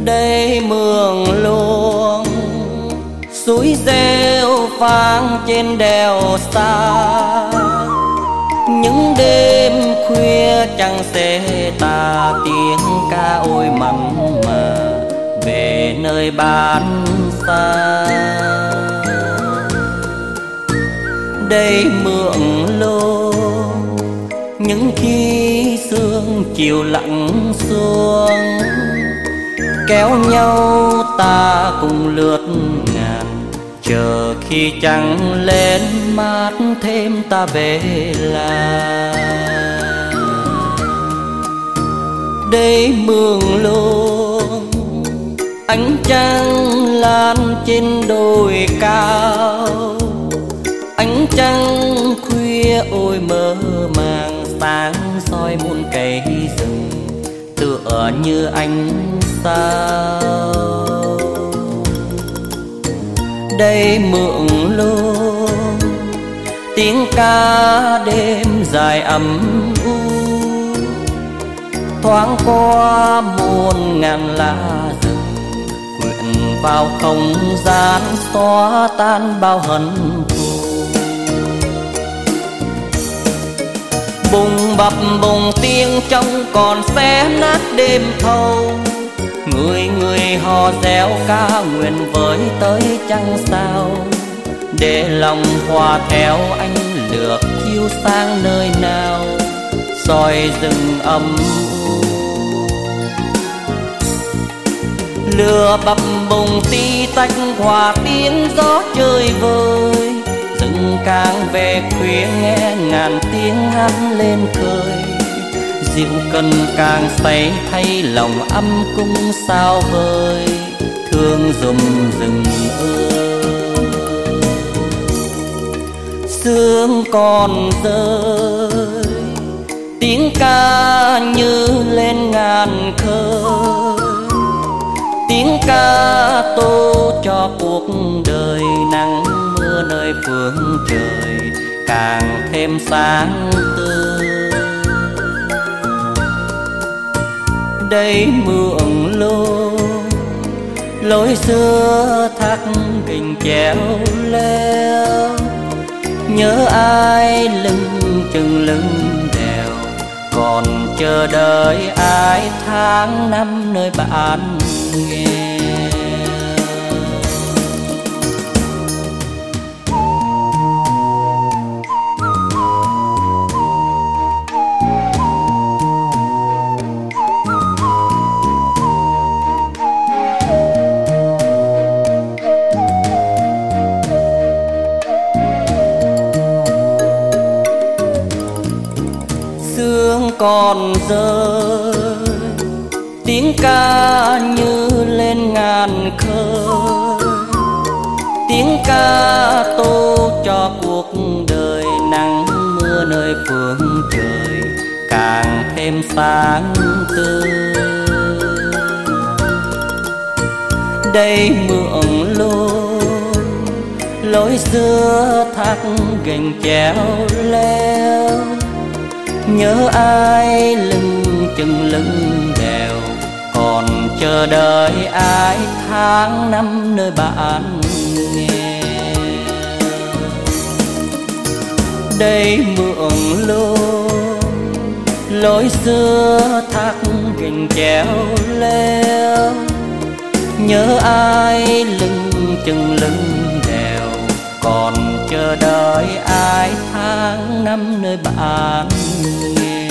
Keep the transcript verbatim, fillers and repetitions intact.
Đây mường luông suối reo vang trên đèo xa, những đêm khuya chẳng sẽ tà tiếng ca ôi mặn mà về nơi bán xa. Đây mượn lô những khi sương chiều lặng xuống, kéo nhau ta cùng lướt ngàn, chờ khi trăng lên mát thêm ta về làng. Đây mường luông ánh trăng lan trên đồi cao, ánh trăng khuya ôi mơ màng sáng soi muôn cây rừng tựa như ánh sao. Đây mượn luông tiếng ca đêm dài ấm u, thoáng qua muôn ngàn lá rừng quyện vào không gian xóa tan bao hận thù. Bùng bập bùng tiếng trong còn xé nát đêm thâu, người người hò reo ca nguyện với tới trăng sao, để lòng hòa theo ánh lửa chiếu sang nơi nào soi rừng âm u. Lửa bập bùng tí tách hòa tiếng gió chơi vơi, rừng càng về khuya nghe ngàn tiếng hát lên khơi, rượu cần càng say thay lòng âm cung sao vơi thương dùm rừng ơi. Sương còn rơi tiếng ca như lên ngàn khơi, tiếng ca tô cho cuộc đời nắng mưa nơi phương trời càng thêm sáng tươi. Đây mượn lô lối xưa thác gành chéo leo, nhớ ai lưng chừng lưng đèo, còn chờ đợi ai tháng năm nơi bạn nghe. Sương còn rơi tiếng ca như lên ngàn khơi, tiếng ca tô cho cuộc đời nắng mưa nơi phương trời càng thêm sáng tươi. Đây mượn lô lối xưa thác gành chéo leo, nhớ ai lưng chừng lưng đèo, còn chờ đợi ai tháng năm nơi bạn nghe. Đây mượn lô lối xưa thác gành chéo leo, nhớ ai lưng chừng lưng đèo, còn chờ đợi ai tháng năm nơi bạn nghe.